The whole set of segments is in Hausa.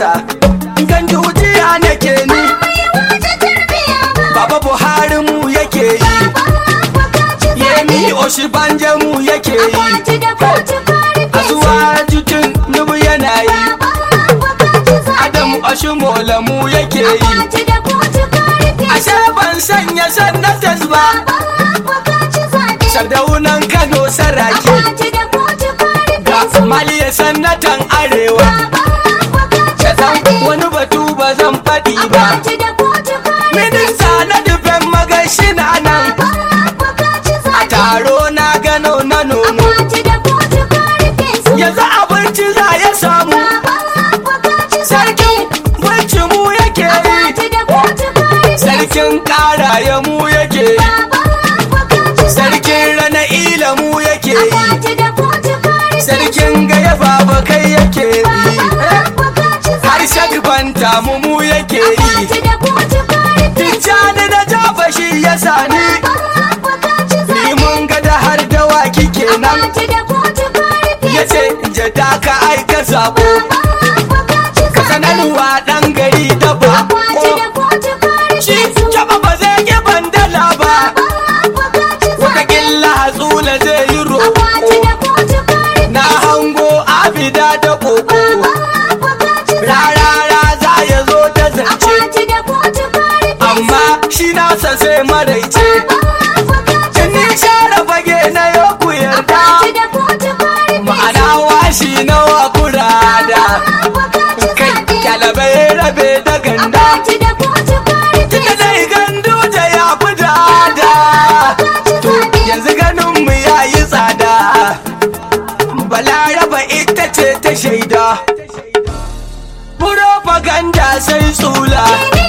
siyasa gandujiya nake ni Baba Buhari mu yake yi Yemi Osinbajo mu yake yi Azuwa jutun nubu yana yi Adamu Oshimola mu yake yi Ashe ban sanya sannatas ba Sardaunan Kano Saraki ga Maliya sannatan Arewa wani batu ba zan faɗi ba Minista na dubin magashi na nan a taro na gano na nono yanzu abinci za ya samu sarkin bacci mu yake yi sarkin ƙaraye mu yake yi sarkin rana ila mu yake yi sarkin gaya baba kai yake yi har shagfanta mu yake yi tijjani da jafa shi ya sani ni mun ga da har dawaki kenan ya ce jada ka aika sabo ka sanarwa ɗan gari da bako shi jaba ba zai yi bandala ba watakila hatsula zai yi roƙo na hango abida da koko rarara za ya zo da zance amma shi nasa sai maraice ni share fage na yau ku yarda ma'ana washi na wakurada kai kyalabai rabe da ganda tunda dai gandu da ya fi dada to yanzu ganin mu yayi tsada Balaraba ita ce ta shaida propaganda sai tsula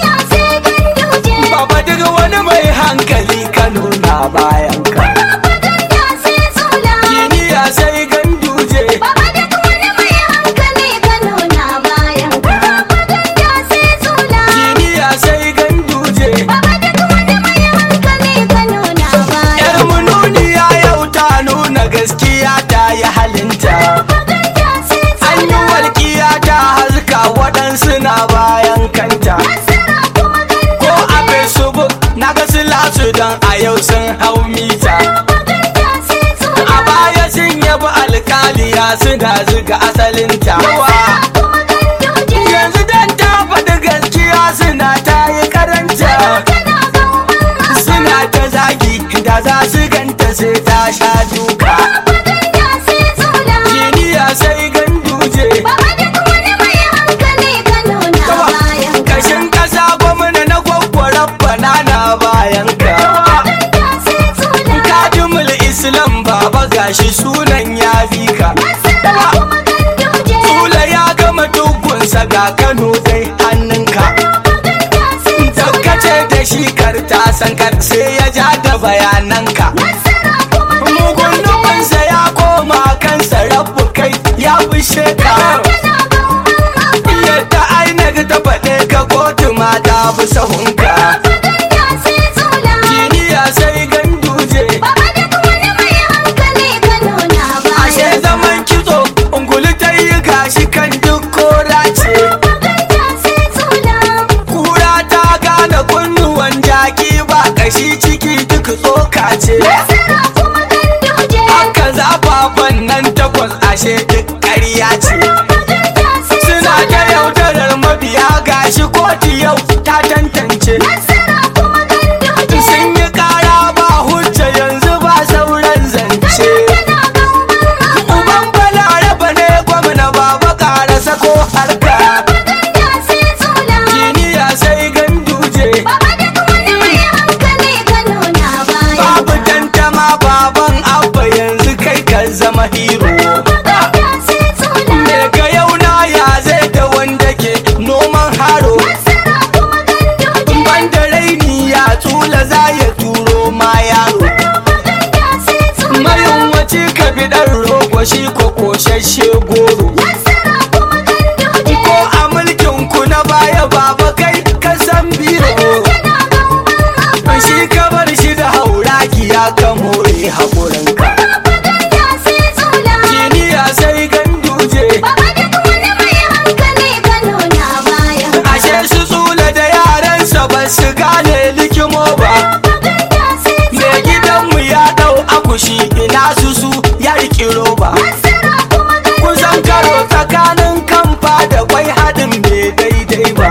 baba duk wani mai hankali Kano na bayan ka kiniya sai ganduje kiniya sai ganduje yar mununiya yau ta nuna gaskiya ta yi halinta an yi walƙiya ta haska waɗansu na bayan kanta ko a facebook na ga su lasu don a yau sun hau mita a baya sun yabi alƙaliya suna zuga asalinta yanzu don ta faɗi gaskiya suna ta yi karanta suna ta zagi da za su ganta sai ta sha duka kiniya sai ganduje kashin kasa gwamna na gwaggwarar banana bayan ka kadimul islam baba gashi sunan ya fi ka tula ya gama dukunsa ga Kano dai hannunka tabbace da shi karta sankar sai ya ja da bayananka mugun nufinsa ya koma kansa rabu kai ya fushe ka yadda ainihin ta faɗe ka kotu ma ta fi sahunka kiniya sai ganduje ashe zaman kitso ungulu ta yi gashi kan duk kora ce kura ta gane kunnuwan jaki ba kashi ciki duk tsoka ce haka zafafan nan takwas ashe duk ƙarya ce suna ta yaudarar mabiya gashi kotu yau ta tantance sun yi ƙara ba hujja yanzu ba sauran zance uban Balaraba ne gwamna baba ƙara sako harka kiniya sai ganduje babu tantama baban abba yanzu kai ka zama hero daga yau na ya zai da wanda ke noman haro banda raini ya tula za ya turo ma yaro mayin wace ka bi ɗan rogo shi ko koshashe goro ko a mulkin ku na baya baba kai ka san biro shi ka bar shi da hauragiya ka more haƙurinka kiniya sai ganduje su gane likimo ba. Mai gidanmu ya dau akushi ina su ya riƙi roba. Kusan karo tsakanin kamfa da kwai haɗin bai daidai ba.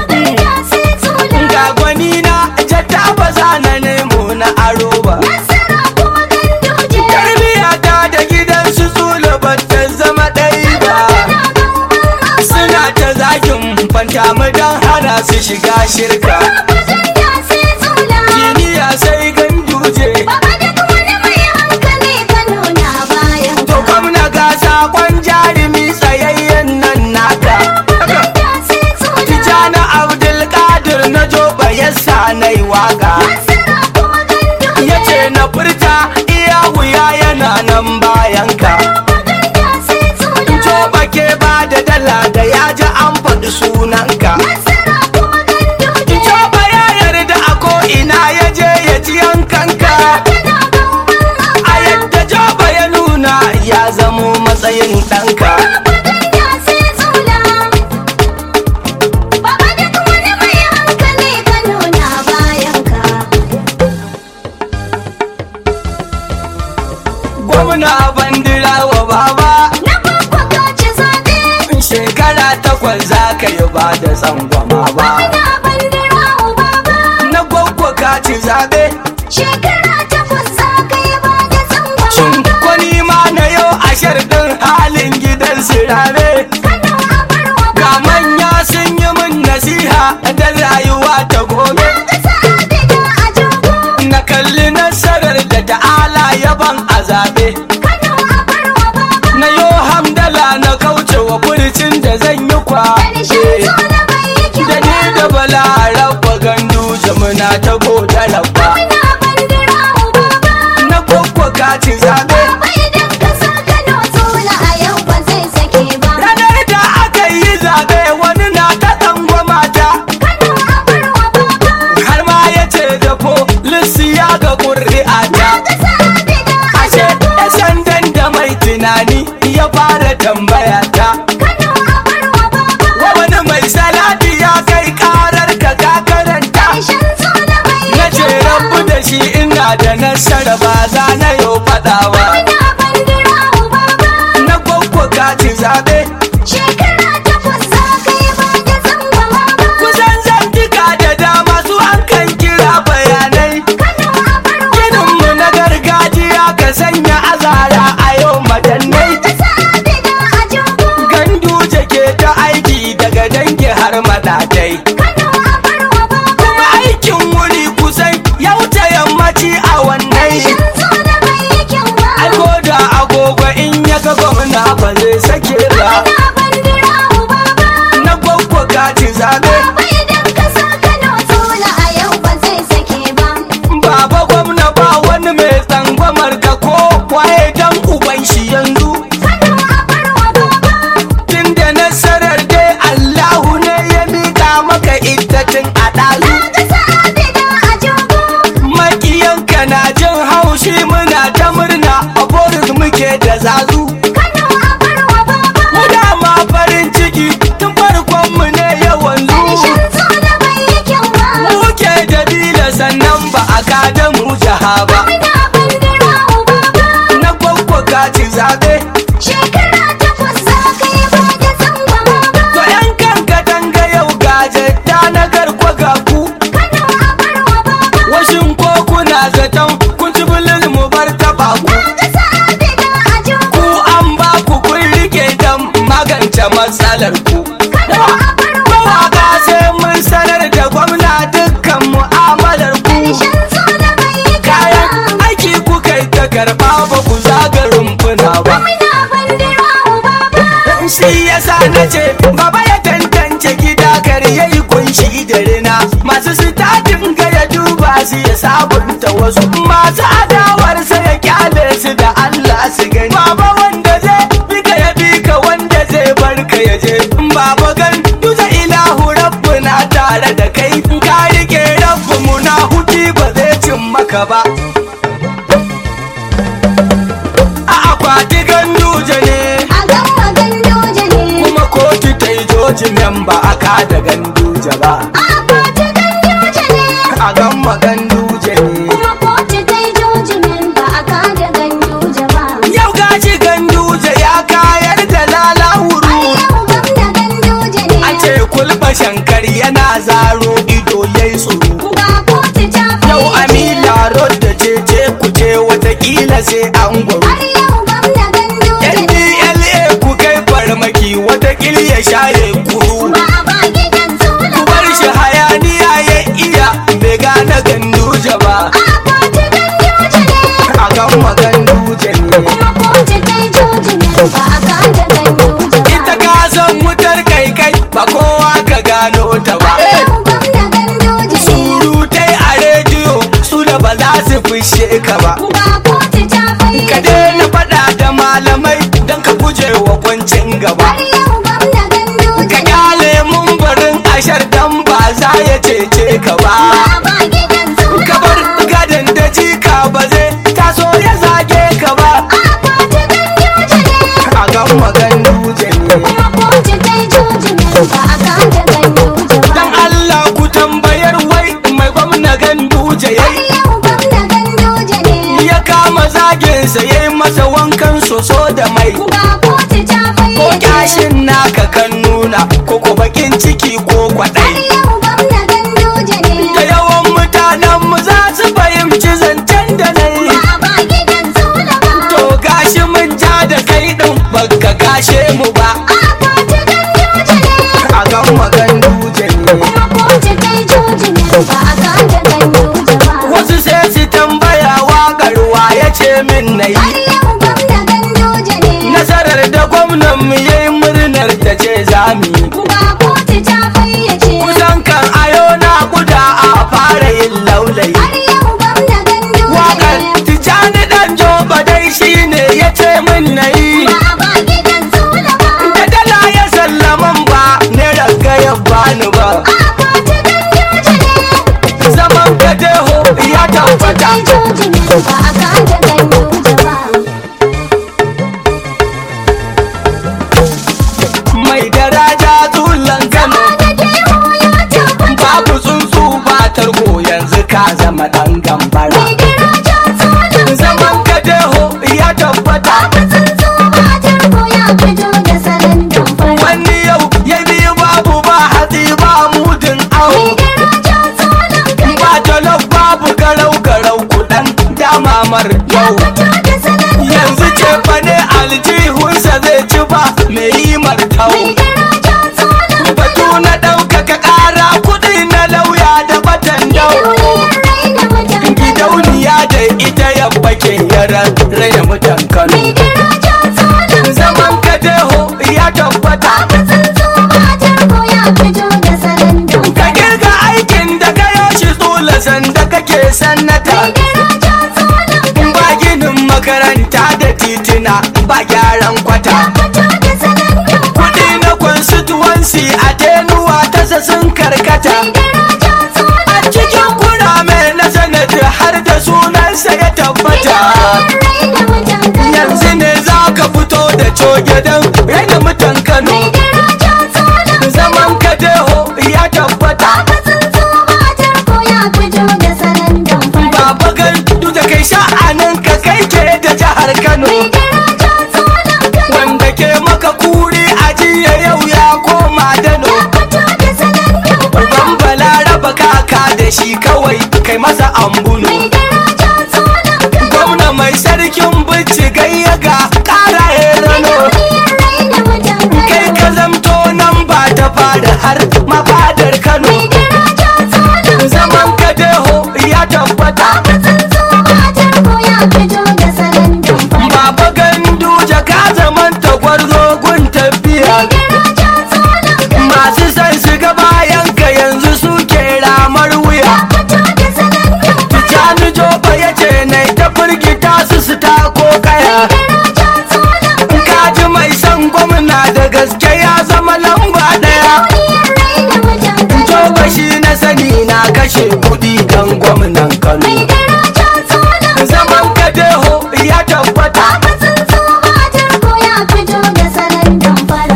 Ga gwani na jata ba za na nemo na aro ba. Tarbiyata da gidan su tsula ba ta zama ɗai ba. Suna ta zagin fanta mu don hana su shiga shirka. Jiniya sai ganduje. To gwamna ga sakon jarumi tsayayyen nan naka. Tijjani Abdulkadir na joba yasa na yi waka. Ya ce na furta iya wuya yana nan bayanka. Joba ke ba da dala da ya ji an faɗi sunanka. Joba ya yarda a ko'ina ya je ya ci yankanka. A yadda Joba ya nuna ya zamo matsayin ɗanka. Gwamna bandira wa baba. Shekara 8 za ka yi ba da tsangwama ba. Na gwagwa ka ci zaɓe. Shekara 8 za ka yi ba da tsangwama ba. Shin kwani ma na yau a sharɗin halin gidan sirare. Ga manya sun yi min nasiha da rayuwa ta gobe. Na kalli nasarar da ta'ala yaban a zaɓe. Na yo hamdala na kauce wa furcin da zan yi kwace. Da ni da bala rabba gandu jamuna ta goda rabba. Na kwakwa kati zaɓe. Ranar da aka yi zaɓe wani na ta tsangwama ta. Har ma ya ce da polisi ya ga ƙuri'a ta. Ashe ya sandan da mai tunani ya fara tambaya ta. Wani mai salati ya kai karar ka karanta. Na ce rabu da shi ina da nasara ba za na yau faɗawa. Na gwagwa kati zaɓe. Kusan zantuka da dama su an kan kira bayanai. Gidanmu na gargajiya ka sanya azara a yau madannai. Ganduje ke ta aiki daga dangi har madadai. Kuma aikin wuri kusan ya wuce yammaci a wannan. Aiko da agogo in ya ga gwamna ba zai sake ba. Na gwagwa kati zaɓe. Baba gwamna ba wani mai tsangwamar ka ko kwaye dan uban shi yanzu. Tunda nasarar dai Allahu ne ya mika maka ita tun a ɗazu. Makiyanka na jin haushi muna ta murna a boris muke da zazu. Mu dama farin ciki tun farkon mu ne yawanzu. Muke da bila sannan ba a kada mu jaha ba. Na gwagwa kati zaɓe. To yan kanka tanga yau gajetta na garkwa ga ku. Washin ko kuna zaton kun ci bulul mu bar taɓa ku. Ku an ba ku kun rike dan magance matsalar ku. Mawaka sai mun sanar da gwamna dukkan mu'amalar ku. Kayan aiki ku kai ta karɓa ba ku zaga rumfuna ba. Shi yasa na ce baba ya tantance gida kar yayi kunshi da rina. Masu sitatin ga ya duba su ya sabunta wasu. Masu adawarsa ya kyale su da Allah su gani. Baba wanda zai bika ya bika wanda zai barka ya je. Baba gan duza ilahu rabbuna tare da kai. Ka rike rabbu muna huti ba zai cin maka ba. A akwati ganduje ne. Kuma kotu ta yi jojin nan ba a kada ganduje ba. maganduje ne. Kuma kotu ta yi jojimen ba a kada Ganduje ba. Yau gashi ganduje ya kayar da lalawuru. Ai yau gwamna Ganduje ne. A ce kulba shankar yana zaro ido yayi tsoro. Ga kotu ta Yau fayyace. Amila Road da ce kuce watakila sai an gwaro. Ai yau gwamna Ganduje ne. NDLA ku kai farmaki watakil ya share kuru. Ba a ba gidan Sule Ku ba. bar shi hayaniya ya iya bai gane ganduje ba. A kotu Ganduje ne. A gan ganduje ne. Kuma kotu ta yi jojimen ba a kada Ganduje ba. Ita ka san wutar kai ba kowa ka gano ta ba. Ai yau gwamna Ganduje ne. Surutai a rediyo su da ba za su fushe ka ba. Ga kotu ta Ka fayyace. daina faɗa da malamai don ka guje wa kwancin gaba. Har yau gwamna Ganduje Ka ne. kyale mun barin ashar dan ba za ya cece ka ba. Ba gidan Sule Ka ba. bar gadon da jika ba zai taso ya zage ka ba. A kotu Ganduje ne. A gan ganduje ne. Kuma kotu ta yi jojimen ba a kada Ganduje ba. Dan Allah ku tambayar wai mai gwamna ganduje Har yayi. yau gwamna Ganduje ne. Ya kama zaginsa yayi masa wankan soso da mai. Ga kotu ta Ko fayyace. kyashin naka kan nuna ko ko bakin ciki ko Har kwaɗai. yau gwamna Ganduje ne. Da yawan mutanen mu za su fahimci zancen da na yi. Ba gidan Sule ba. To gashi mun ja da kai ɗin baka gashe mu ba. A kotu Ganduje ne. A gan ganduje ne. Kuma kotu ta yi jojimen ba a kada Ganduje ba. Wasu sai su tambaya waƙar wa ya ce min na Har yi. yau gwamna Ganduje ne. Nasarar da gwamnan mu yayi murnar ta ce za mu yi. Ga kotu ta fayyace. Kusan kan ayo na guda a fara yin laulayi. Har yau gwamna Ganduje Waƙar ne. Tijjani ɗan Joba dai shi ne ya ce min na yi. Ba gidan Sule ba. Da dala ya sallaman ba ne raga ya bani ba. A kotu Ganduje ne. Zaman gadeho ya tabbata. Ai jojimen ba a kada Ganduje ba. Mai daraja tsulan Kano. Ganduje ya tabbata. Babu tsuntsu ba tarko yanzu ka zama ɗan gambara. Mai daraja Sule. Zaman gadeho ya tabbata. Babu tsuntsu ba tarko ya fito da salon damfara. Wani yau ya biyu babu ba hatsi ba mudin awo. Mai daraja Sule Kano. Ba jalof babu garau kuɗan damamar Ya yau. fito da salon Yanzu ce damfara. fa ne aljihunsa zai ci ba mai yi martau. Mai daraja Sule Batu na ɗaukaka ƙara kuɗi na lauya da batan dau. Duniyar raina mutan Kano. Gidauniya da ita yabba ke yaran raina mutan Kano. Mai daraja Sule Zaman kadeho ya tabbata. Babu tsuntsu ba tarko ya fito da salon Ka damfara. kirga aikin da ka yoshi tsula sanda kake sannata. Mai daraja Sule Kano. Ba ginin makaranta da titina ba gyaran kwata. Fito da salon damfara. Kuɗi na constituency a tenuwa tasa sun karkata. Mai daraja Sule A cikin kurame na sanata har da sunansa ya tabbata. raina mutan Kano. Yanzu ne za ka fito da coge don raina mutan Kano. Mai daraja Sule Zaman kadeho ya tabbata. Babu tsuntsu ba tarko ya fito da salon damfara. Baba gandu da kai sha'anin ka kai ke da jihar Kano. Mai daraja Sule Kano. Wanda ke maka kuri a jiya yau ya koma Dano. Ya fito da salon damfara. Ban balaraba kaka da shi kawai kai masa ambunu. Mai daraja Sule Kano. Gwamna mai sarkin bici gayyaga ƙara rano. Duniyar raina mutan Kai Kano. ka zamto nan ba ta fada har mafadar Kano. Mai daraja Sule Zaman kadeho ya tabbata. Babu tsuntsu ba tarko ya fito da salon damfara. Baba gandu jaka zaman tagwarzo gun tafiya. Mai daraja Sule Kano. Masu san su ga bayan ka yanzu suke ramar wuya. Fito da salon damfara. Tijjani Joba ya ce nai ta firgita su ta ko kaya. Daraja Sule Kano. Kaji mai son gwamna da gaske ya zama lamba ɗaya. Duniyar raina mutan Kano. Joba shi na sani na kashe kuɗi don gwamnan Kano. Mai daraja Sule Zaman kadeho ya tabbata. Babu tsuntsu ba tarko ya fito da salon damfara.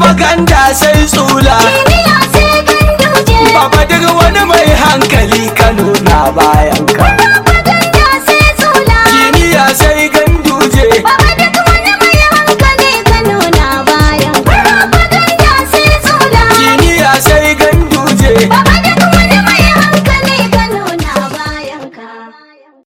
Propaganda sai tsula. Kimiyya sai Ganduje. Baba duk wani mai hankali kan baya